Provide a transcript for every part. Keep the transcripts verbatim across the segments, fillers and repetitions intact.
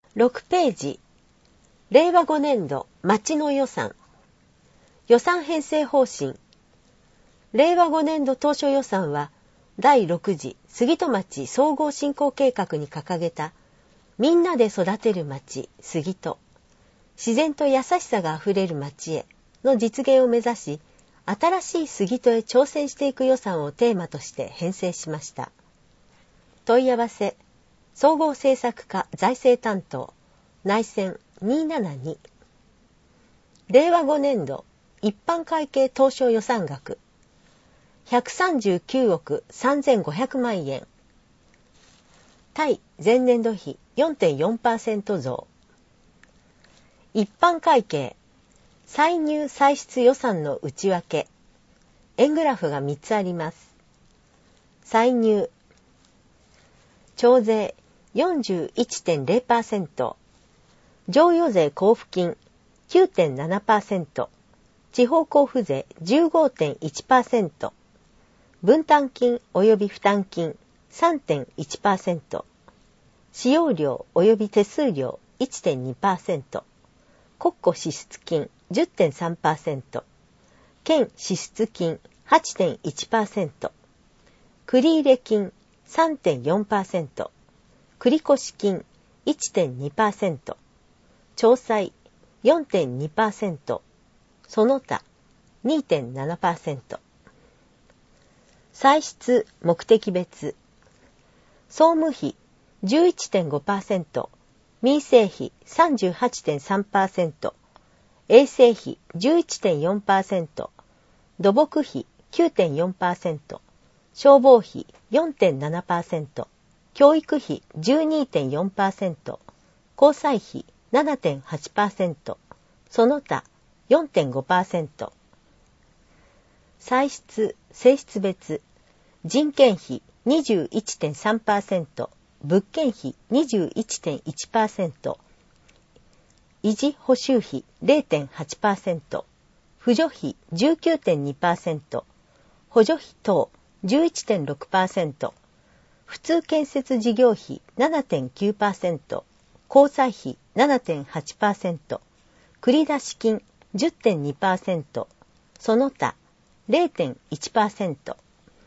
ろくページ、れいわごねんど町の予算、予算編成方針。れいわごねんど当初予算は、だいろく次杉戸町総合振興計画に掲げた、みんなで育てる町杉戸、自然と優しさがあふれる町への実現を目指し、新しい杉戸へ挑戦していく予算をテーマとして編成しました。問い合わせ、総合政策課財政担当、内線にひゃくななじゅうに。れいわごねんど一般会計当初予算額、ひゃくさんじゅうきゅうおくさんぜんごひゃくまんえん。対前年度比 よんてんよんパーセント 増。一般会計、歳入歳出予算の内訳。円グラフがみっつあります。歳入。徴税 よんじゅういってんれいパーセント。譲与税交付金 きゅうてんななパーセント。地方交付税 じゅうごてんいちパーセント。分担金及び負担金 さんてんいちパーセント。使用料及び手数料 いってんにパーセント。国庫支出金 じゅってんさんパーセント。県支出金 はちてんいちパーセント。繰入金 さんてんよんパーセント。繰越金 いってんにパーセント。徴歳 よんてんにパーセント。その他 にてんななパーセント。歳出目的別。総務費 じゅういってんごパーセント。民生費 さんじゅうはちてんさんパーセント。衛生費 じゅういってんよんパーセント。土木費 きゅうてんよんパーセント。消防費 よんてんななパーセント。教育費 じゅうにてんよんパーセント。交際費 ななてんはちパーセント。その他 よんてんごパーセント。歳出性質別。人件費 にじゅういってんさんパーセント。物件費 にじゅういってんいちパーセント。維持補修費 れいてんはちパーセント。扶助費 じゅうきゅうてんにパーセント。補助費等 じゅういってんろくパーセント。普通建設事業費 ななてんきゅうパーセント。交際費 ななてんはちパーセント。繰出金 じゅってんにパーセント。その他 れいてんいちパーセント。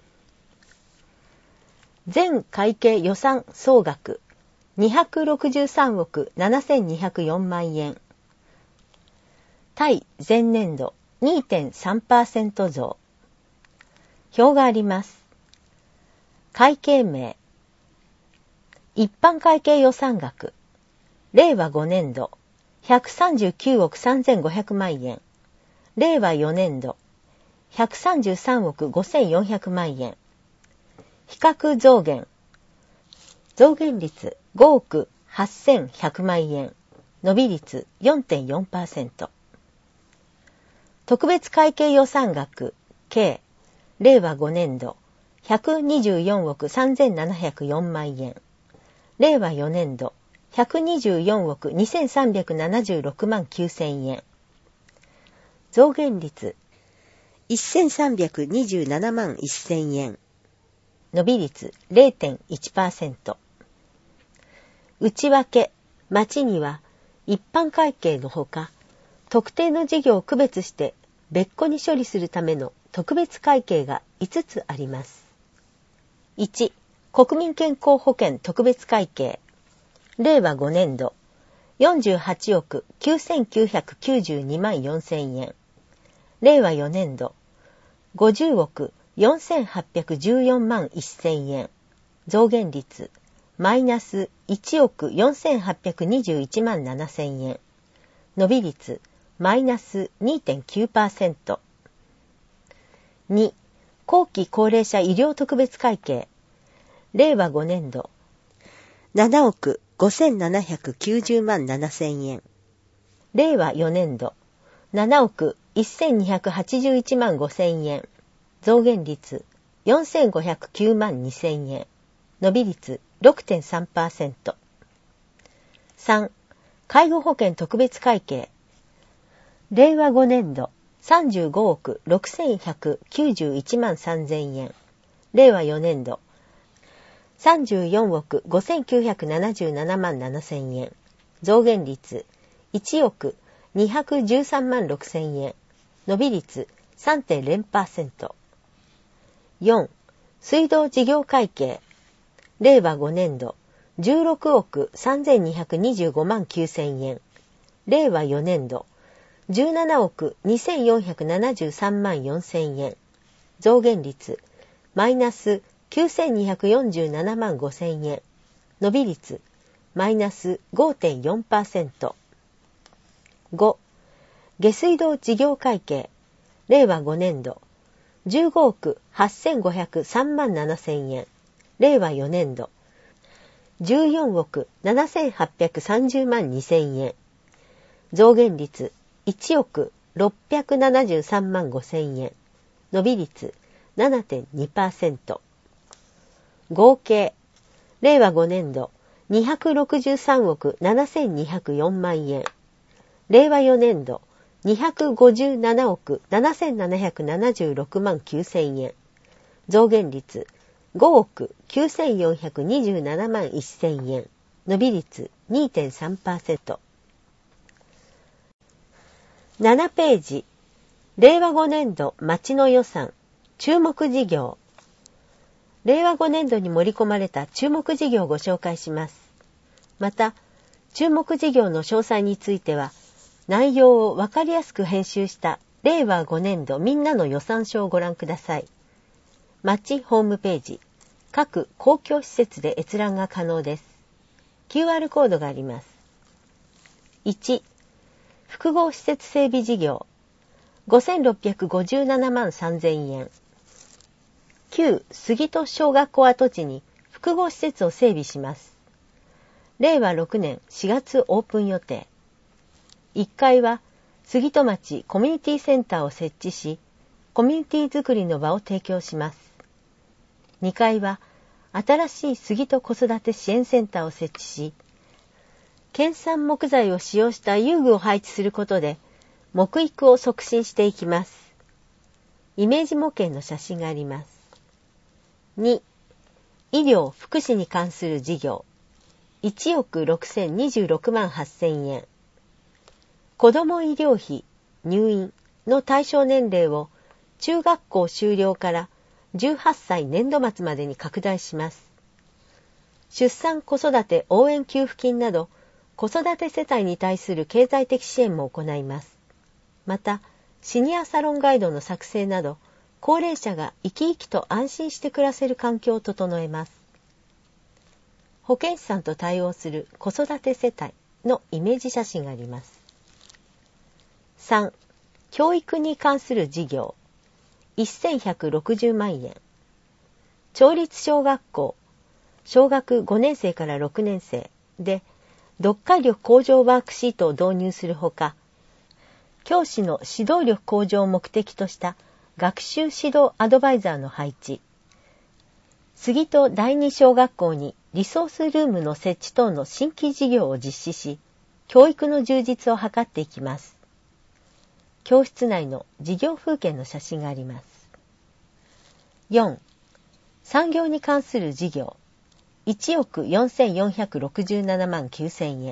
全会計予算総額にひゃくろくじゅうさんおくななせんにひゃくよんまんえん。対前年度 にてんさんパーセント 増。表があります。会計名。一般会計予算額。れいわごねんどひゃくさんじゅうきゅうおくさんぜんごひゃくまんえん。れいわよねんどひゃくさんじゅうさんおくごせんよんひゃくまんえん。比較増減。増減率ごおくはっせんひゃくまんえん。伸び率 よんてんよんパーセント。特別会計予算額計れいわごねんどひゃくにじゅうよんおくさんぜんななひゃくよんまんえん。れいわよねんどひゃくにじゅうよんおくにせんさんびゃくななじゅうろくまんきゅうせんえん。増減率せんさんびゃくにじゅうななまんせんえん。伸び率 れいてんいちパーセント。内訳、町には一般会計のほか、特定の事業を区別して別個に処理するための特別会計がいつつあります。いち、国民健康保険特別会計。れいわごねんどよんじゅうはちおくきゅうせんきゅうひゃくきゅうじゅうにまんよんせんえん。れいわよねんどごじゅうおくよんせんはっぴゃくじゅうよんまんせんえん。増減率マイナスいちおくよんせんはっぴゃくにじゅういちまんななせんえん。伸び率マイナス にてんきゅうパーセント。に、後期高齢者医療特別会計。れいわごねんどななおくごせんななひゃくきゅうじゅうまんななせんえん。れいわよねんどななおくせんにひゃくはちじゅういちまんごせんえん。増減率よんせんごひゃくきゅうまんにせんえん。伸び率 ろくてんさんパーセント。さん、介護保険特別会計。れいわごねんどさんじゅうごおくろくせんひゃくきゅうじゅういちまんさんぜんえん。れいわよねんどさんじゅうよんおくごせんきゅうひゃくななじゅうななまんななせんえん。 増減率いちおくにひゃくじゅうさんまんろくせんえん、伸び率 さんてんゼロパーセント。よん、水道事業会計、令和ごねんどじゅうろくおくさんぜんにひゃくにじゅうごまんきゅうせんえん、令和よねんどじゅうななおくにせんよんひゃくななじゅうさんまんよんせんえん、増減率マイナスきゅうせんにひゃくよんじゅうななまんごせんえん、伸び率マイナス ごてんよんパーセント。ご、下水道事業会計、令和ごねんどじゅうごおくはっせんごひゃくさんまんななせんえん、令和よねんどじゅうよんおくななせんはっぴゃくさんじゅうまんにせんえん、増減率いちおくろっぴゃくななじゅうさんまんごせんえん、伸び率 ななてんにパーセント。合計、令和ごねんどにひゃくろくじゅうさんおくななせんにひゃくよんまんえん、令和よねんどにひゃくごじゅうななおくななせんななひゃくななじゅうろくまんきゅうせんえん、増減率ごおくきゅうせんよんひゃくにじゅうななまんせんえん、伸び率 にてんさんパーセント。ななページ、令和ごねんど町の予算、注目事業。令和ごねんどに盛り込まれた注目事業をご紹介します。また、注目事業の詳細については、内容をわかりやすく編集した令和ごねんどみんなの予算書をご覧ください。町ホームページ、各公共施設で閲覧が可能です。キューアール コードがあります。いち、複合施設整備事業、ごせんろっぴゃくごじゅうななまんさんぜんえん。旧杉戸小学校跡地に複合施設を整備します。令和ろくねんしがつオープン予定。いっかいは杉戸町コミュニティセンターを設置し、コミュニティ作りの場を提供します。にかいは新しい杉戸子育て支援センターを設置し、県産木材を使用した遊具を配置することで木育を促進していきます。イメージ模型の写真があります。に、医療・福祉に関する事業、いちおくろくせんにじゅうろくまんはっせんえん。子ども医療費、入院の対象年齢を中学校修了からじゅうはっさい年度末までに拡大します。出産子育て応援給付金など、子育て世帯に対する経済的支援も行います。また、シニアサロンガイドの作成など、高齢者が生き生きと安心して暮らせる環境を整えます。保健師さんと対応する子育て世帯のイメージ写真があります。さん、教育に関する事業、せんひゃくろくじゅうまんえん。町立小学校、小学ごねんせいからろくねんせいで、読解力向上ワークシートを導入するほか、教師の指導力向上を目的とした学習指導アドバイザーの配置、杉戸第二小学校にリソースルームの設置等の新規事業を実施し、教育の充実を図っていきます。教室内の事業風景の写真があります。よん、産業に関する事業、いちおくよんせんよんひゃくろくじゅうななまんきゅうせんえん。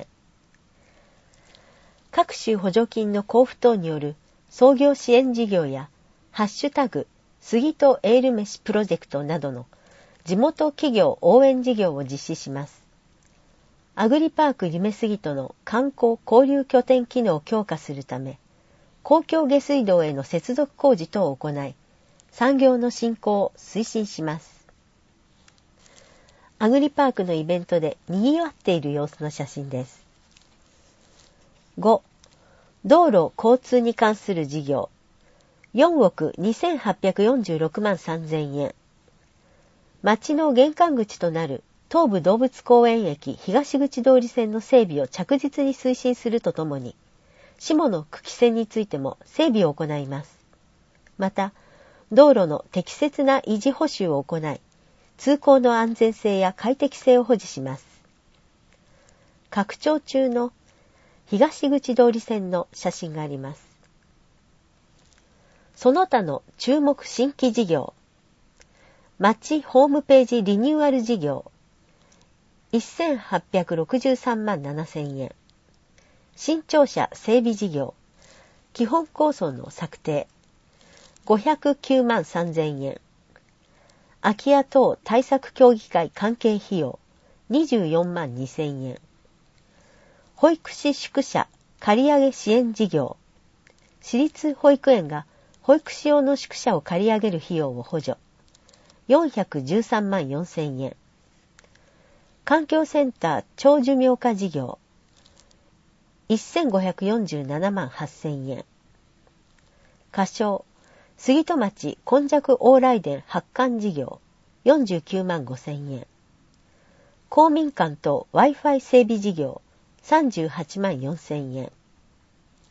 各種補助金の交付等による創業支援事業や、ハッシュタグ、杉戸エール飯プロジェクトなどの地元企業応援事業を実施します。アグリパーク夢杉戸の観光交流拠点機能を強化するため、公共下水道への接続工事等を行い、産業の振興を推進します。アグリパークのイベントで賑わっている様子の写真です。ご、道路交通に関する事業、よんおくにせんはっぴゃくよんじゅうろくまんさんぜんえん。町の玄関口となる東武動物公園駅東口通り線の整備を着実に推進するとともに、下の久喜線についても整備を行います。また、道路の適切な維持補修を行い、通行の安全性や快適性を保持します。拡張中の東口通り線の写真があります。その他の注目新規事業、町ホームページリニューアル事業、せんはっぴゃくろくじゅうさんまんななせんえん。 新庁舎整備事業、基本構想の策定、ごひゃくきゅうまんさんぜんえん。空き家等対策協議会関係費用、にじゅうよんまんにせんえん。保育士宿舎借り上げ支援事業、私立保育園が保育士用の宿舎を借り上げる費用を補助、よんひゃくじゅうさんまんよんせんえん。環境センター長寿命化事業、せんごひゃくよんじゅうななまんはっせんえん。仮称、杉戸町今昔往来電発刊事業、よんじゅうきゅうまんごせんえん。公民館と Wi-Fi 整備事業、さんじゅうはちまんよんせんえん。